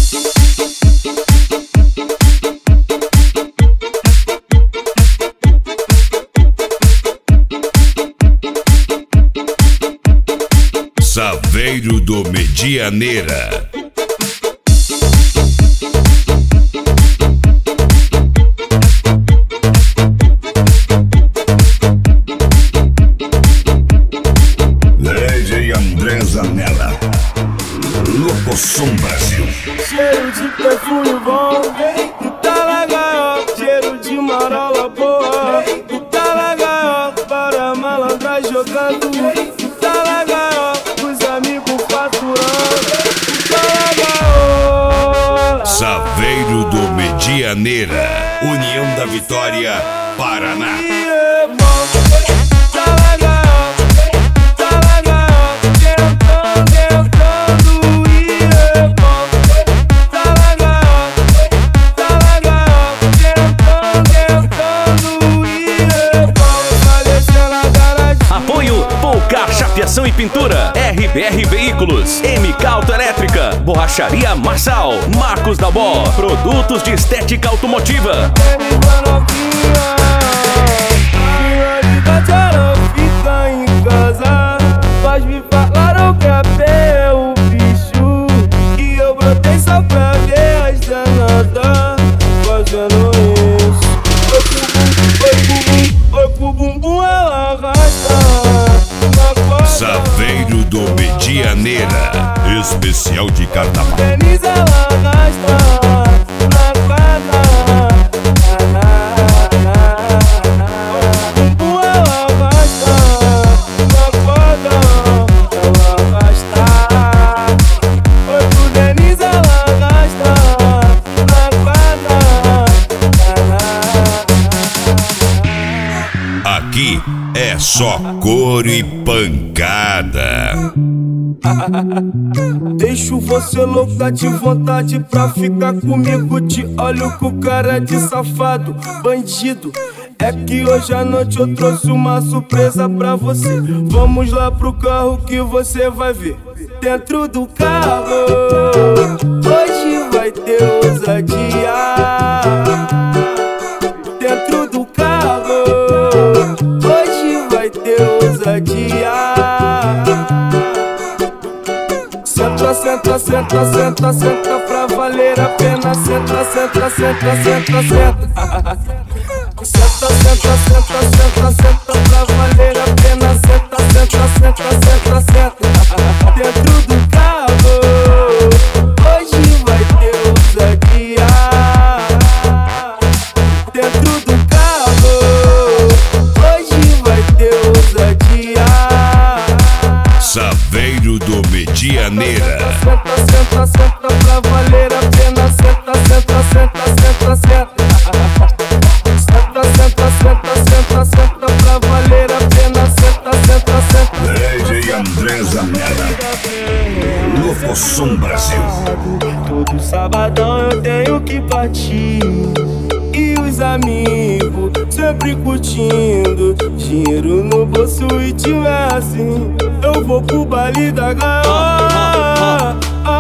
Saveiro do Medianeira. DJ André Zanella, Louco Som Brasil. Cheiro de perfume bom, tu tá legal. Cheiro de marola boa, tu tá legal. Para malandra jogando, tu tá legal. Os amigos faturando, tu tá legal. Saveiro do Medianeira, União da Vitória, Paraná. Chapeação e pintura, RBR Veículos, MK Autoelétrica, Borracharia Marçal, Marcos da Bó, produtos de estética automotiva. Fica em casa, faz me falar o que é o bicho. E eu brotei só pra ver as danadas fazendo isso. Oi pro bumbum, ela arrasta. Saveiro do Medianeira, especial de carnaval. Feliz ela arrasta na quadra. Bumbum ela arrasta na quadra. Ela arrasta. Oi pro Denise ela arrasta na quadra. Aqui é só couro e pancada. Deixo você louca de vontade pra ficar comigo. Te olho com cara de safado, bandido. É que hoje à noite eu trouxe uma surpresa pra você. Vamos lá pro carro que você vai ver. Dentro do carro hoje vai ter ousadia. Dentro do carro hoje vai ter ousadia. Senta, senta, senta, senta, senta pra valer a pena. Senta, senta, senta, senta, senta. Senta, senta, senta, senta, senta pra valer a pena. Senta, senta, senta, senta, senta. Dentro do carro hoje vai ter ousadia. Dentro do carro hoje vai ter ousadia. Saveiro do Medianeira. Senta, senta, senta pra valer a pena. Senta, senta, senta, senta, senta. Senta, senta, senta, senta, senta pra valer a pena. Senta, senta, senta. DJ André Zanella, Louco Som Brasil. Todo sabadão eu tenho que partir. E os amigos sempre curtindo. Dinheiro no bolso e tiver assim, eu vou pro baile da gaiola.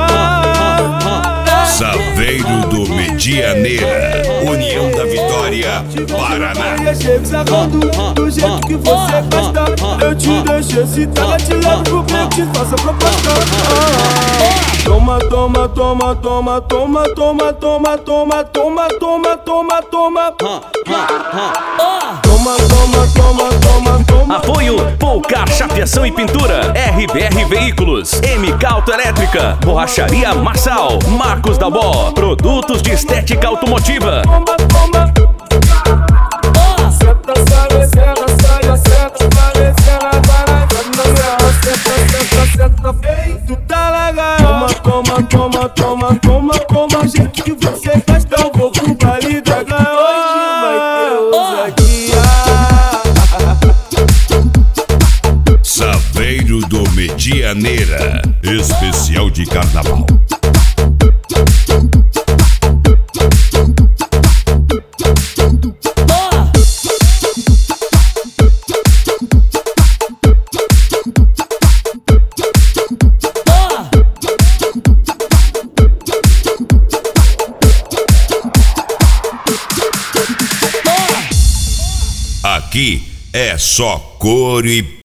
Saveiro do Medianeira, União da Vitória, Paraná. Do jeito que você gosta, eu te deixo excitada. Te levo pro beat, faça proposta. Toma, toma, toma, toma, toma, toma, toma, toma, toma, toma, toma, toma. Toma, toma, toma, toma, toma. Apoio Poucar Chapeação e Pintura, RBR Veículos, MK Autoelétrica, Borracharia Marçal, Marcos da Bó, produtos de estética automotiva. Toma, toma. Senta, sai, senta, sai, senta, vai, senta, vai, tu tá legal. Toma, toma, toma, toma, toma, toma. Jeito que você gosta, eu vou pro baile da gaiola. Hoje vai ter ousadia. Saveiro do Medianeira, especial de carnaval. Aqui é só couro e